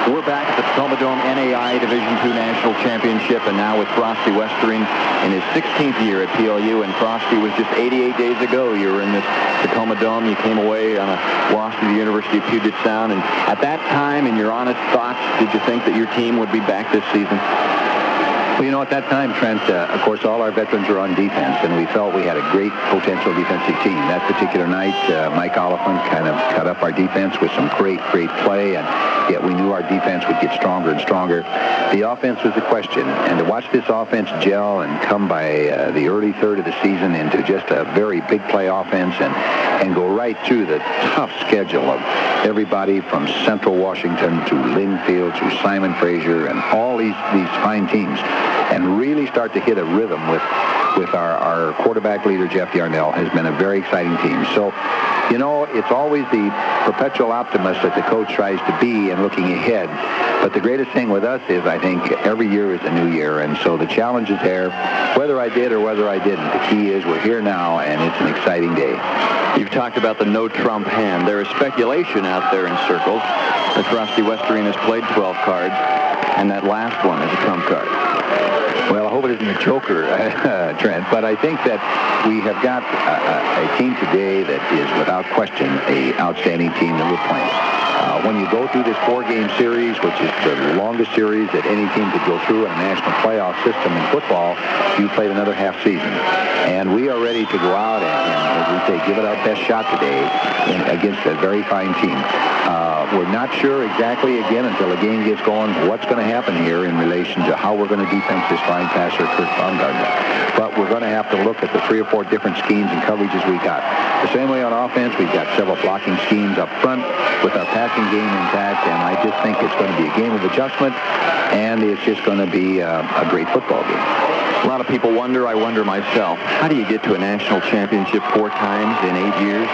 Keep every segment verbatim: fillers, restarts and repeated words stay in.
We're back at the Tacoma Dome N A I A Division two National Championship, and now with Frosty Westering in his sixteenth year at P L U. And Frosty, was just eighty-eight days ago you were in this Tacoma Dome. You came away on a loss to the University of Puget Sound, and at that time, in your honest thoughts, did you think that your team would be back this season? Well, you know, at that time, Trent, uh, of course, all our veterans were on defense, and we felt we had a great potential defensive team. That particular night, uh, Mike Oliphant kind of cut up our defense with some great, great play, and yet we knew our defense would get stronger and stronger. The offense was the question, and to watch this offense gel and come by uh, the early third of the season into just a very big play offense and, and go right through the tough schedule of everybody from Central Washington to Linfield to Simon Fraser and all these, these fine teams, and really start to hit a rhythm with with our, our quarterback leader, Jeff Yarnell, has been a very exciting team. So, you know, it's always the perpetual optimist that the coach tries to be and looking ahead. But the greatest thing with us is, I think, every year is a new year. And so the challenge is there, whether I did or whether I didn't. The key is we're here now, and it's an exciting day. You've talked about the no-trump hand. There is speculation out there in circles that Frosty Westering has played twelve cards, and that last one is a trump card. Well, I hope it isn't a joker, uh, Trent, but I think that we have got a, a, a team today that is, without question, an outstanding team that we're playing. Uh, when you go through this four-game series, which is the longest series that any team could go through in a national playoff system in football, you played another half season. And we are ready to go out and, and as we say, give it our best shot today in, against a very fine team. Uh, we're not sure exactly, again, until the game gets going, what's going to happen here in relation to how we're going to defense this fine passer, Kurt Baumgartner. But we're going to have to look at the three or four different schemes and coverages we got. The same way on offense, we've got several blocking schemes up front with our passing game intact, and I just think it's going to be a game of adjustment, and it's just going to be uh, a great football game. A lot of people wonder, I wonder myself, how do you get to a national championship four times in eight years?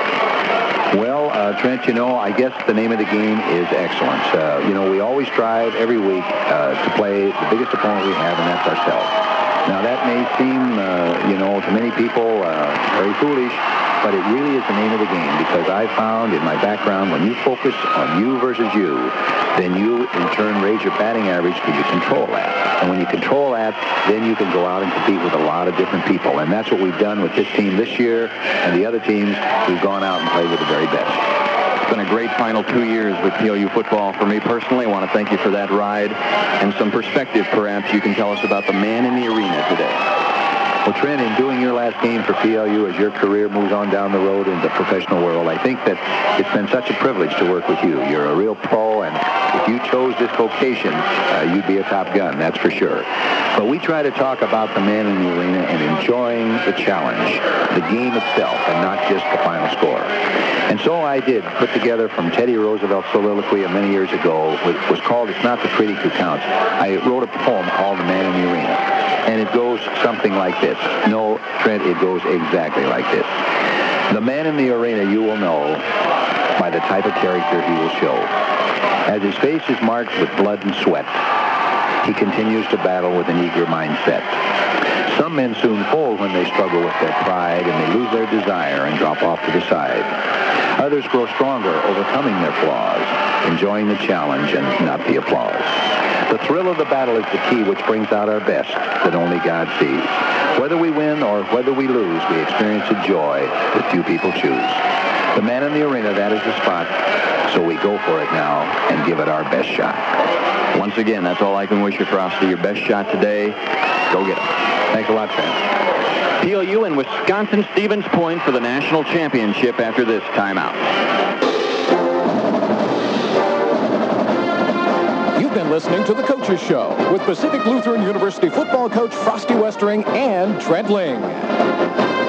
Well, uh, Trent, you know, I guess the name of the game is excellence. Uh, you know, we always strive every week uh, to play the biggest opponent we have, and that's ourselves. Now, that may seem, uh, you know, to many people uh, very foolish, but it really is the name of the game, because I found in my background, when you focus on you versus you, then you, in turn, raise your batting average because you control that. And when you control that, then you can go out and compete with a lot of different people. And that's what we've done with this team this year, and the other teams, we've gone out and played with the very best. It's been a great final two years with P L U football for me personally. I want to thank you for that ride and some perspective, perhaps, you can tell us about the man in the arena today. Well, Trent, in doing your last game for P L U as your career moves on down the road in the professional world, I think that it's been such a privilege to work with you. You're a real pro, and if you chose this vocation, uh, you'd be a top gun, that's for sure. But we try to talk about the man in the arena and enjoying the challenge, the game itself, and not just the final score. And so I did put together from Teddy Roosevelt's soliloquy many years ago, which was called It's Not the Critic Who Counts. I wrote a poem called The Man in the Arena. And it goes something like this. No, Trent, it goes exactly like this. The man in the arena you will know by the type of character he will show. As his face is marked with blood and sweat, he continues to battle with an eager mindset. Some men soon fold when they struggle with their pride and they lose their desire and drop off to the side. Others grow stronger, overcoming their flaws, enjoying the challenge and not the applause. The thrill of the battle is the key which brings out our best that only God sees. Whether we win or whether we lose, we experience a joy that few people choose. The man in the arena, that is the spot, so we go for it now and give it our best shot. Once again, that's all I can wish you, Frosty. Your best shot today. Go get it. Thanks a lot, Trent. P L U and Wisconsin Stevens Point for the national championship after this timeout. You've been listening to The Coaches Show with Pacific Lutheran University football coach Frosty Westering and Trent Ling.